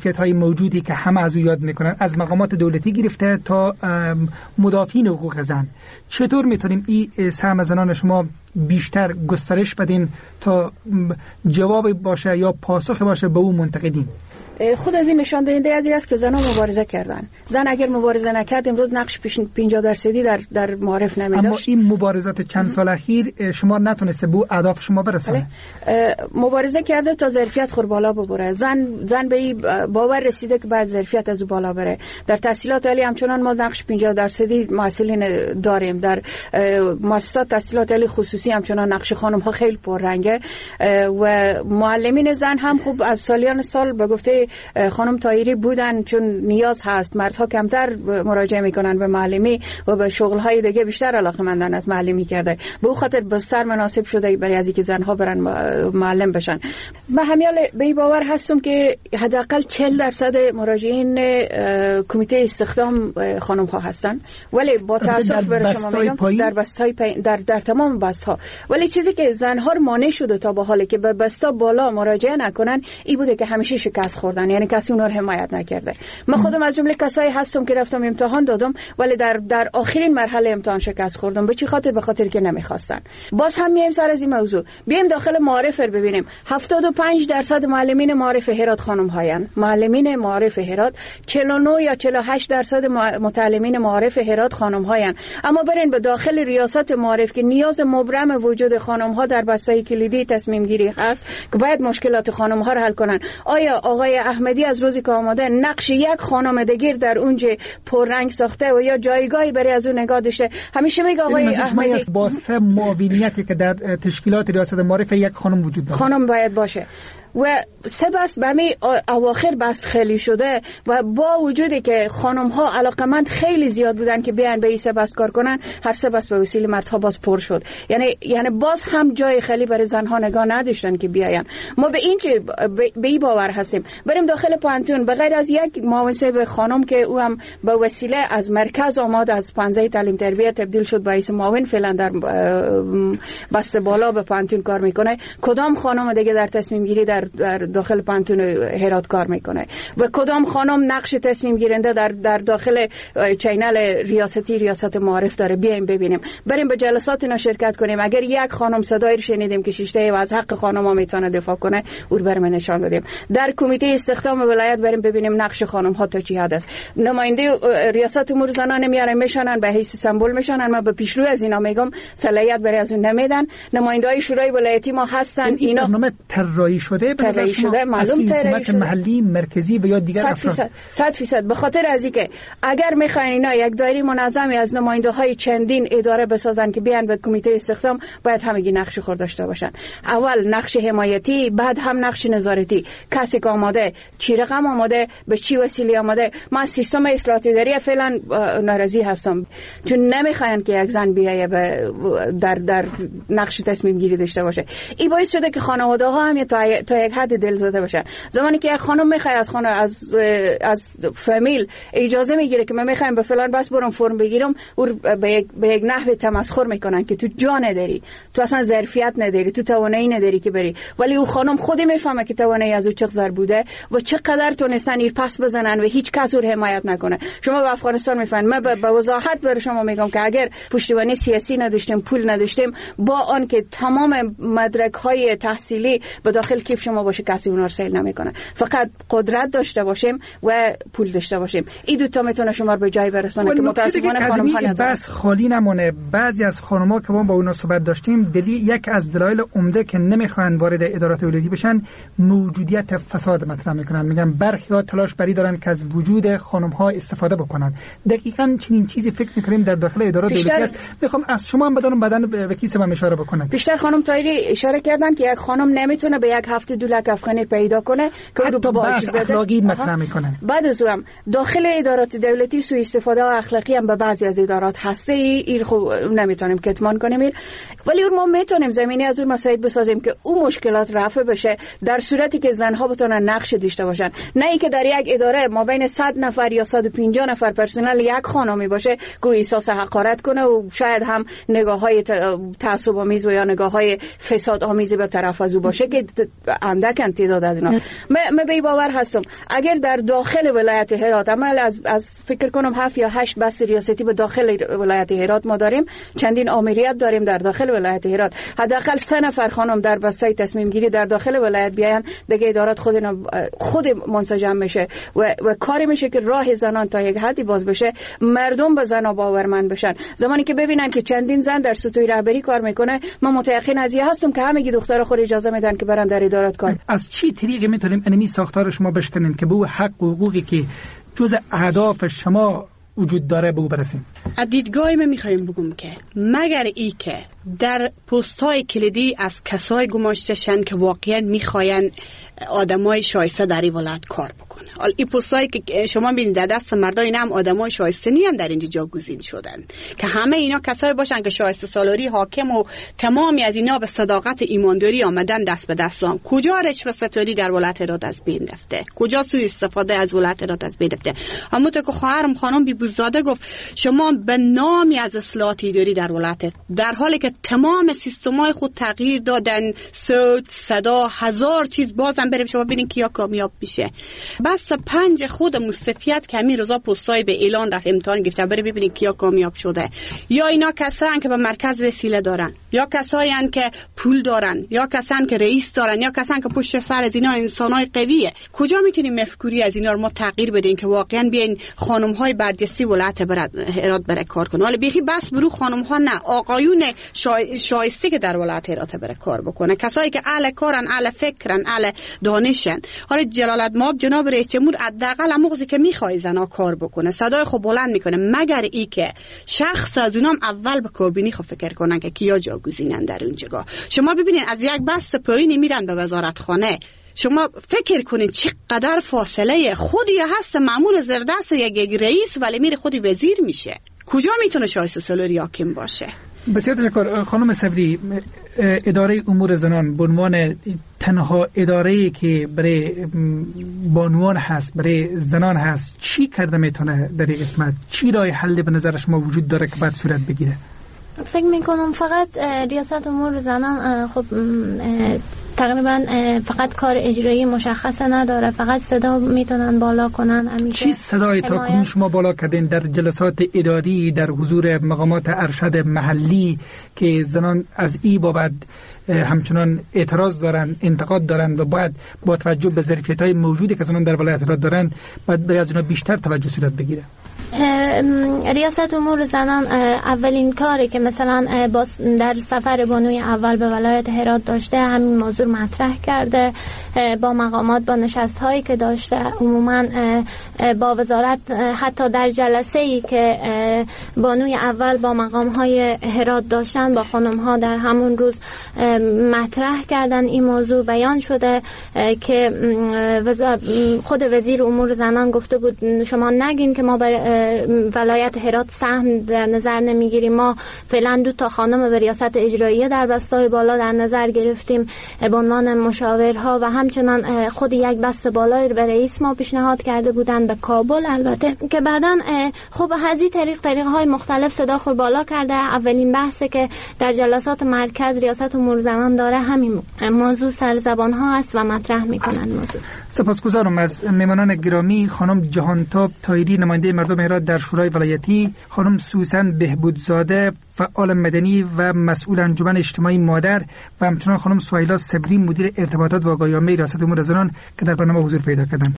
ظرفیت‌های موجودی که همه از او یاد میکنن، از مقامات دولتی گرفته تا مدافعین حقوق زن، چطور میتونیم این سهم زنان شما بیشتر گسترش بدین تا جواب باشه یا پاسخ باشه به اون منتقدین؟ خود از این نشان دهنده از این است که زنان مبارزه کردن. زن اگر مبارزه نکرد امروز نقش 50% در معارف نمیداشت. اما این مبارزات چند سال اخیر شما نتونسته به اهداف شما برسونه. مبارزه کرده تا ظرفیت خود بالا ببره. زن به این باور رسیده که بعد ظرفیت از بالا بره. در تحصیلات عالی همچنان ما نقش 50% مسئولین داریم. در مؤسسات تحصیلات عالی خصوصی همچنان نقش خانم ها خیلی پررنگه و معلمین زن هم خوب از سالیان سال به گفته خانم طاهری بودن، چون نیاز هست. مردها کمتر مراجعه میکنن به معلمی و به شغل‌های دیگه بیشتر علاقه‌مندن از معلمی کرده. به اون خاطر بستر مناسب شده برای از اینکه زنها برن معلم بشن. من همیال به این باور هستم که حداقل 40% مراجعین کمیته استخدام خانم ها هستن، ولی با تاسف بر شما میگم در بست‌های در تمام بست‌ها. ولی چیزی که زنها رو مانع شده تا به حالی که به بستا بالا مراجعه نکنن این بوده که همیشه شکست خوردن، یعنی کسی اونها رو حمایت نکرده. من خودم از جمله کسایی هستم که رفتم امتحان دادم ولی در آخرین مرحله امتحان شکست خوردم. به چه خاطر؟ به خاطر که نمیخواستن. باز هم میایم سر از این موضوع بیایم داخل معارف رو ببینیم. 75% معلمین معارف هرات خانم هاین. معلمین معارف هرات 49 یا 48% متعلمین معارف هرات خانم هاین. اما برین به داخل ریاست معارف که نیاز مبرم وجود خانم ها در بسته‌های کلیدی تصمیم گیری هست که باید مشکلات خانم ها رو حل کنن. آیا آقای احمدی از روزی که آماده نقش یک خانم دگیر در اونجا پررنگ ساخته و یا جایگاهی برای از اون نگاه داشته؟ همیشه میگه آقای احمدی با سه معاونیتی که در تشکیلات ریاست معارف یک خانم وجود داره، خانم باید باشه و سه بس به می اواخر بس خیلی شده و با وجودی که خانم ها علاقمند خیلی زیاد بودن که بیان به این سه بس کار کنن، هر سه بس به وسیله مردها باز پر شد. یعنی باز هم جای خیلی برای زنها نگاه نداشتن که بیاین. ما به این به این باور هستیم. بریم داخل پانتون به غیر از یک معاون صاحب خانم که او هم به وسیله از مرکز آمد از پانزه تعلیم تربیت تبدیل شد به رئیس معاون، فعلا در بسته بالا به پانتون کار میکنه. کدام خانم دیگه در تصمیم گیری در داخل پانتون هرات کار میکنه و کدام خانم نقش تصمیم گیرنده در داخل چینل ریاست معارف داره؟ بیایم ببینیم. بریم به جلسات اینا شرکت کنیم. اگر یک خانم صدایی رو شنیدیم که شیشته و از حق خانم ها میتونه دفاع کنه، او رو بریم نشان بدیم. در کمیته استخدام ولایت بریم ببینیم نقش خانم ها تا چی حد است. نماینده ریاست امور زنان میارن میشنن به حیث سمبل میشنن. ما به پیشرو از اینا میگم صلاحیت برای از اون نمیدن. نماینده‌های شورای ولایتی ما هستن. اینا برنامه طراحی شده معلوم حکومت محلی مرکزی و یا دیگر 100% به خاطر از اینکه اگر میخواین اینا یک دایره منظمی از نماینده‌های چندین اداره بسازن که بیان به کمیته استخدام، باید همگی نقش خود داشته باشن. اول نقش حمایتی، بعد هم نقش نظارتی. کسی که آماده، چی رقم آماده، به چی وسیله آماده. من سیستم اصلاحات اداری فعلا ناراضی هستم، چون نمیخواین که یک زن بیایه در نقش تصمیم گیری داشته باشه. این باعث شده که خانواده ها هم تا یک حد دلزده باشه. زمانی که یک خانم میخواد از فامیل اجازه میگیره که من میخوام به فلان بس برم فرم بگیرم، او به یک نحو تمسخر میکنن که تو جا نداری، تو اصلا ظرفیت نداری، تو توانایی نداری که بری. ولی او خانم خودی میفهمه که توانایی از او چقدر بوده و چقدر تونستن ایر پس بزنن و هیچ کس او حمایت نکنه. شما به افغانستان میفهمید. من به وضاحت بر شما میگم که اگر پشتیبانی سیاسی نداشتیم، پول نداشتیم، با آن که تمام مدرک های تحصیلی به داخل کیف شما باشه، کسی اون رو سیل نمیکنه. فقط قدرت داشته باشیم و پول داشته باشیم. این دو تا میتونه شما رو به جای برسونه که متاسفانه خانم ها ندارن. بس خالی نمونه. بعضی از خانم‌ها که ما با اونا صحبت داشتیم، یک از دلایل عمده که نمیخوان وارد ادارات ولایتی بشن موجودیت فساد مطرح میکنن. میگن برخی‌ها تلاش بری دارن که از وجود خانم‌ها استفاده بکنن. دقیقاً چنین چیزی فکر میکنیم در داخل ادارات دولتی. میخوام از شما هم بدن به کیسه من اشاره بکنم. بیشتر خانم طاهری اشاره کردن که یک خانم نمیتونه به یک هفته 2 لک افغانی پیدا کنه که رو باج بده. اخلاقی مطرح میکنن. بعد از اون داخل ادارات دولتی سوء استفاده و اخلاقی هم به بعضی از ادارات هسته. این خب نمیتونیم کتمان کنیم. ولی ما میتونیم زمینی از اون مساعد بسازیم که اون مشکلات رفع بشه در صورتی که زنها بتونن نقش داشته باشن. نه اینکه در یک اداره ما بین 100 نفر یا 150 نفر پرسنل یک خانمی باشه که احساس حقارت کنه و شاید هم نگاه‌های تعصب آمیز و یا نگاه‌های فساد آمیزی به طرف از او باشه که اندک تعداد از اینا. من به باور هستم اگر در داخل ولایت هرات عمل از فکر کنم 7 یا 8 بس ریاستی به داخل ولایت هرات ما داریم، چندین آمریت داریم در داخل ولایت هرات، حداقل 3 نفر خانم در بسته تصمیم گیری در داخل ولایت بیان، دیگه ادارات خود منسجم میشه و کاری میشه که راه زنان تا یک حدی باز بشه، مردم به زنا باورمند بشن. زمانی که ببینن که چندین زن در سطوح رهبری کار میکنه، من متأکد از این هستم که همگی دخترها خود اجازه میدن که برن در ادارات کار. از چی طریقی میتونیم انمی ساختار شما بشکنین که به حق و حقوقی که جز اهداف شما وجود داره به او برسیم؟ از دیدگاه من میخوایم بگم که مگر ای که در پست‌های کلیدی از کسای گماشته شن که واقعا میخواین آدمای شایسته در این ولایت کار بکنه. این پستایی که شما ببینید در دست مردا، اینا هم آدمای شایسته نیان در اینجا جاگزین شدن که همه اینا کسایی باشن که شایسته سالاری حاکم و تمامی از اینا به صداقت ایمانداری آمدن دست به دست هم. کجا رشوه ستاری در ولایت هرات از بین رفته؟ کجا سوء استفاده از ولایت هرات از بین رفته؟ همونطور که خواهرم خانم بیبوزاده گفت، شما به نامی از اصلاحات اداری در ولایت، در حالی که تمام سیستم‌های خود تغییر دادن، صوت، صدا، هزار چیز، بازم بریم شما ببینید کیا کامیاب میشه. بس 5 خود مستفید که همین روزا پستای به اعلان رفت امتحان گرفته، بریم ببینید کیا کامیاب شده. یا اینا کسایی که به مرکز وسیله دارن، یا کسایی که پول دارن، یا کسایی که رئیس دارن، یا کسایی که پشت سر از اینا انسانای قویه. کجا میتونیم مفکوری از اینا رو ما تغییر بدیم که واقعا بیاین خانم‌های برجسته ولایت هرات بره کار کنن؟ حالا بیخی بس برو خانم‌ها نه، آقایون شایسته که در ولایت هرات بره کار بکنه، کسایی که اهل کارن، اهل فکرن، اهل دانشن. حالا جلالتمآب جناب رئیس جمهور حداقل موقعی که میخوای زنا کار بکنه صدای خو بلند میکنه، مگر ای که شخص از اونام اول به کابینی خو فکر کنن که کیا جاگزینن در اون جگاه. شما ببینید از یک بس پایینی میرن به وزارتخانه، شما فکر کنید چقدر فاصله. خودی هست مأمور زردست یک رئیس ولی میره خودی وزیر میشه. کجا میتونه شایسته سالاری حاکم باشه؟ بسیار تشکر خانم صفری. اداره امور زنان به عنوان تنها اداره‌ای که برای بانوان هست، برای زنان هست، چی کرده میتونه در این قسمت؟ چی راه حل به نظر شما وجود داره که باید صورت بگیره؟ فکر میکنم فقط ریاست امور زنان خب تقریبا فقط کار اجرایی مشخص نداره، فقط صدا میتونن بالا کنن. چی صدای تا کنون شما بالا کردین در جلسات اداری، در حضور مقامات ارشد محلی که زنان از این بابت همچنان اعتراض دارن، انتقاد دارن و باید با توجه به ظرفیت‌های موجودی که زنان در ولایت هرات دارن باید برای از اینا بیشتر توجه صورت بگیره؟ ریاست امور زنان اولین کاری که مثلا در سفر بانوی اول به ولایت هرات داشته همین موضوع مطرح کرده، با مقامات، با نشست هایی که داشته، عموما با وزارت، حتی در جلسه ای که بانوی اول با مقام های هرات داشتن با خانم ها در همون روز مطرح کردن. این موضوع بیان شده که خود وزیر امور زنان گفته بود شما نگین که ما ولایت هرات سهم در نظر نمیگیریم، ما فعلا 2 خانم به ریاست اجراییه در بسته‌های بالا در نظر گرفتیم به عنوان مشاورها و همچنان خود یک بسته بالایی به رئیس ما پیشنهاد کرده بودن به کابل، البته که بعداً خب از این طریق‌های مختلف صدا خود بالا کرده. اولین بحثی که در جلسات مرکز ریاست امور زنان داره همین موضوع سر زبان‌ها است و مطرح می‌کنن موضوع. سپاسگزارم از میهمانان گرامی، خانم جهانتاب طاهری نماینده مردم هرات در شورای ولایتی، خانم سوسن بهبودزاده فعال مدنی و مسئول انجمن اجتماعی مادر و همچنان خانم سهیلا صبری مدیر ارتباطات و آگاهی‌آموزی ریاست امور زنان که در برنامه حضور پیدا کردند.